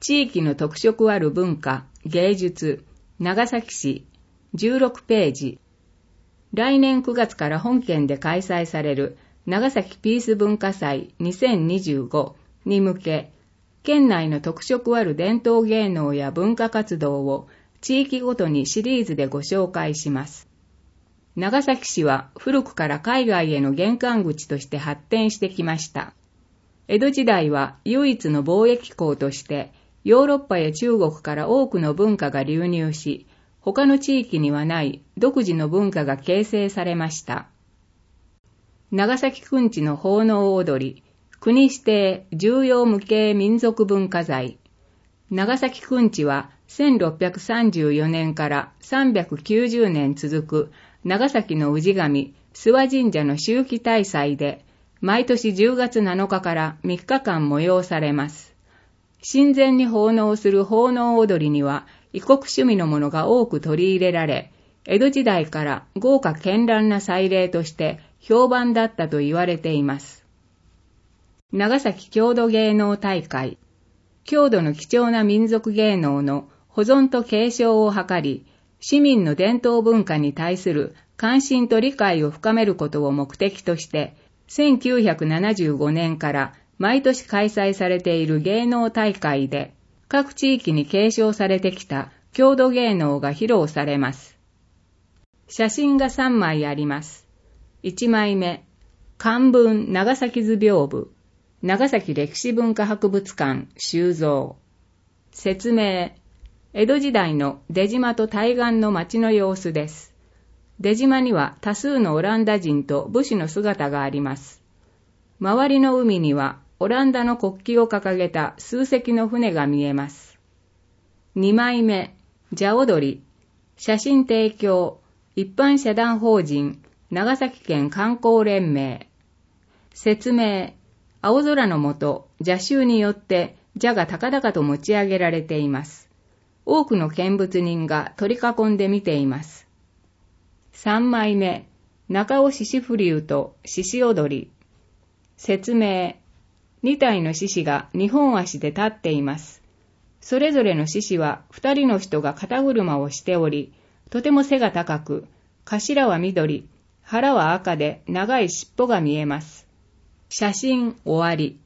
地域の特色ある文化、芸術、長崎市、16ページ。来年9月から本県で開催される長崎ピース文化祭2025に向け、県内の特色ある伝統芸能や文化活動を地域ごとにシリーズでご紹介します。長崎市は古くから海外への玄関口として発展してきました。江戸時代は唯一の貿易港として、ヨーロッパや中国から多くの文化が流入し、他の地域にはない独自の文化が形成されました。長崎くんちの奉納踊り、国指定重要無形民族文化財。長崎くんちは1634年から390年続く長崎の氏神、諏訪神社の秋季大祭で、毎年10月7日から3日間催されます。神前に奉納する奉納踊りには異国趣味のものが多く取り入れられ、江戸時代から豪華絢爛な祭礼として評判だったと言われています。長崎郷土芸能大会。郷土の貴重な民族芸能の保存と継承を図り、市民の伝統文化に対する関心と理解を深めることを目的として、1975年から毎年開催されている芸能大会で、各地域に継承されてきた郷土芸能が披露されます。写真が3枚あります。1枚目、漢文長崎図屏風、長崎歴史文化博物館収蔵。説明、江戸時代の出島と対岸の町の様子です。出島には多数のオランダ人と武士の姿があります。周りの海にはオランダの国旗を掲げた数隻の船が見えます。2枚目、蛇踊り、写真提供、一般社団法人、長崎県観光連盟。説明、青空の下、蛇衆によって蛇が高々と持ち上げられています。多くの見物人が取り囲んで見ています。3枚目、中尾獅子風流と獅子踊り。説明、2体の獅子が2本足で立っています。それぞれの獅子は2人の人が肩車をしており、とても背が高く、頭は緑、腹は赤で長い尻尾が見えます。写真終わり。